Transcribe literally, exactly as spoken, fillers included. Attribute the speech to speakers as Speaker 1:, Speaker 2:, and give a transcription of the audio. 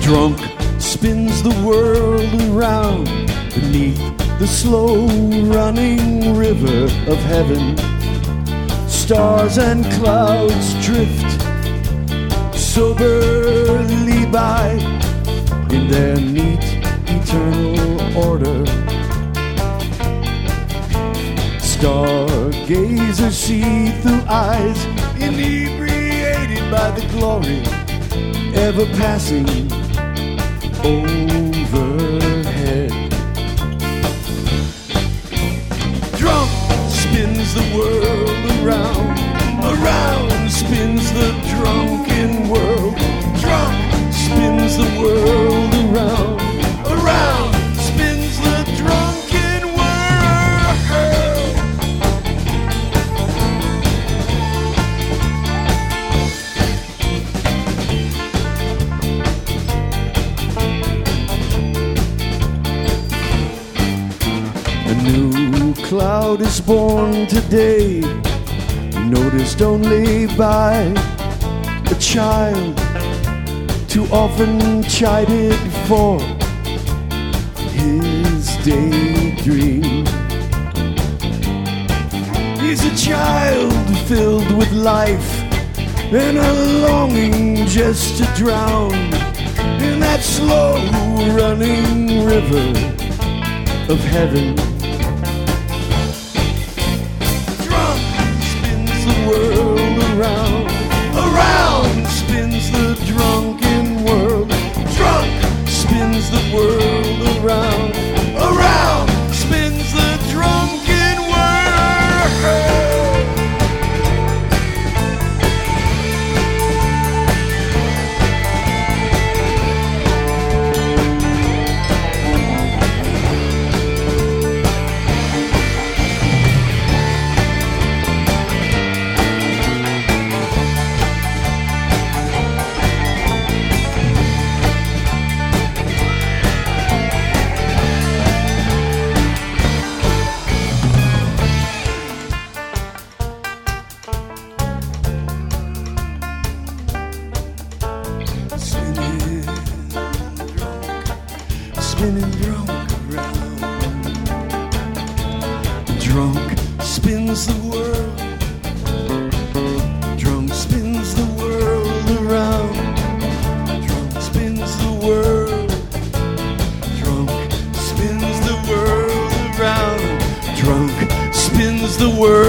Speaker 1: Drunk spins the world around beneath the slow-running river of heaven. Stars and clouds drift soberly by in their neat eternal order. Stargazers see through eyes inebriated by the glory ever passing overhead. Drunk spins the world around, around spins the drunken world. Drunk spins the world around, around spins the drunken world. A new cloud is born today, noticed only by a child too often chided for his daydream. He's a child filled with life and a longing just to drown in that slow-running river of heaven. Drunk spins the world around, around spins the drunken world. Drunk spins the world around, around spins the drunken world. Spinning drunk around. Drunk spins the world. Drunk spins the world around. Drunk spins the world. Drunk spins the world around. Drunk spins the world.